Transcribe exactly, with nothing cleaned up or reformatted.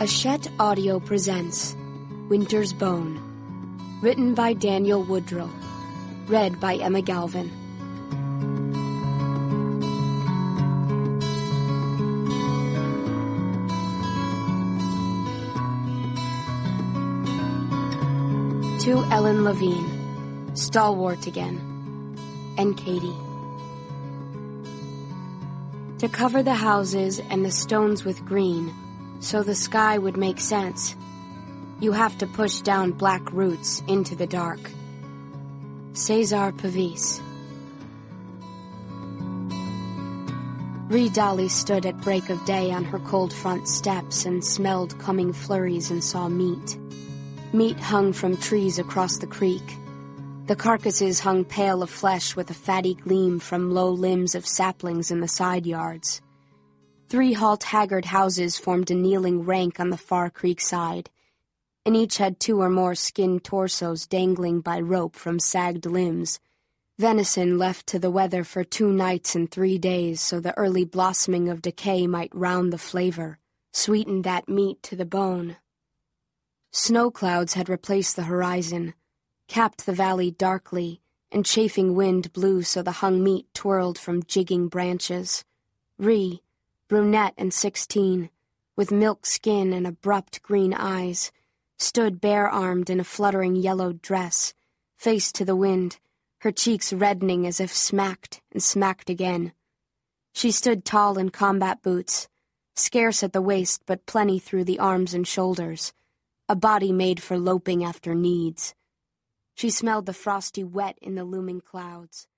Hachette Audio presents Winter's Bone, written by Daniel Woodrill, read by Emma Galvin. To Ellen Levine, stalwart again, and Katie. To cover the houses and the stones with green, so the sky would make sense, you have to push down black roots into the dark. Cesar Pavese. Ree Dolly stood at break of day on her cold front steps and smelled coming flurries and saw meat. Meat hung from trees across the creek. The carcasses hung pale of flesh with a fatty gleam from low limbs of saplings in the side yards. Three halt-haggard houses formed a kneeling rank on the far creek side, and each had two or more skinned torsos dangling by rope from sagged limbs, venison left to the weather for two nights and three days so the early blossoming of decay might round the flavor, sweeten that meat to the bone. Snow clouds had replaced the horizon, capped the valley darkly, and chafing wind blew so the hung meat twirled from jigging branches. Ree, brunette and sixteen, with milk skin and abrupt green eyes, stood bare-armed in a fluttering yellowed dress, face to the wind, her cheeks reddening as if smacked and smacked again. She stood tall in combat boots, scarce at the waist but plenty through the arms and shoulders, a body made for loping after needs. She smelled the frosty wet in the looming clouds.